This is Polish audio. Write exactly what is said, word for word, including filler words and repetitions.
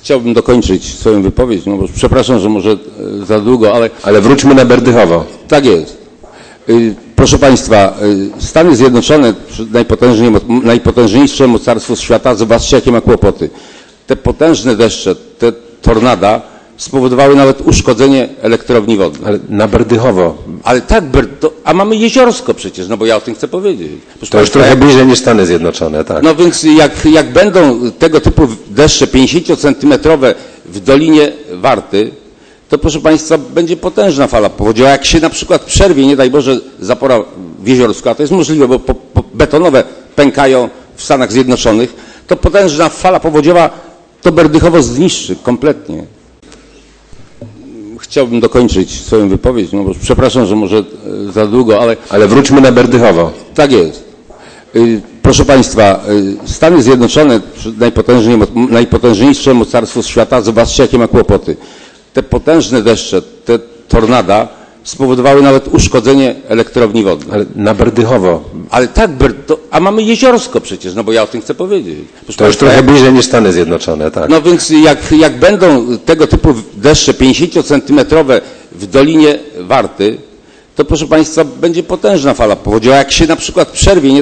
Chciałbym dokończyć swoją wypowiedź, no bo przepraszam, że może za długo, ale... Ale wróćmy na Berdychowo. Tak jest. Proszę Państwa, Stany Zjednoczone, najpotężniejsze mocarstwo świata, zobaczcie, jakie ma kłopoty. Te potężne deszcze, te tornada spowodowały nawet uszkodzenie elektrowni wodnej. Ale na Berdychowo. Ale tak, to, a mamy jeziorsko przecież, no bo ja o tym chcę powiedzieć. Proszę to już Państwa, trochę jak, bliżej niż Stany Zjednoczone, tak. No więc jak, jak będą tego typu deszcze pięćdziesięciocentymetrowe w Dolinie Warty, to proszę Państwa, będzie potężna fala powodziowa. Jak się na przykład przerwie, nie daj Boże, zapora w Jeziorsku, a to jest możliwe, bo po, po betonowe pękają w Stanach Zjednoczonych, to potężna fala powodziowa to Berdychowo zniszczy kompletnie. Chciałbym dokończyć swoją wypowiedź, no bo przepraszam, że może za długo, ale... Ale wróćmy na Berdychowo. Tak jest. Proszę Państwa, Stany Zjednoczone, najpotężniejsze mocarstwo świata, zobaczcie, jakie ma kłopoty. Te potężne deszcze, te tornada spowodowały nawet uszkodzenie elektrowni wodnej. Ale na Berdychowo. Ale tak, to, a mamy jeziorsko przecież, no bo ja o tym chcę powiedzieć. Proszę to już Państwa, trochę jak, bliżej niż Stany Zjednoczone, tak. No więc jak, jak będą tego typu deszcze pięćdziesięciocentymetrowe w Dolinie Warty, to proszę Państwa, będzie potężna fala powodziowa. Jak się na przykład przerwie, nie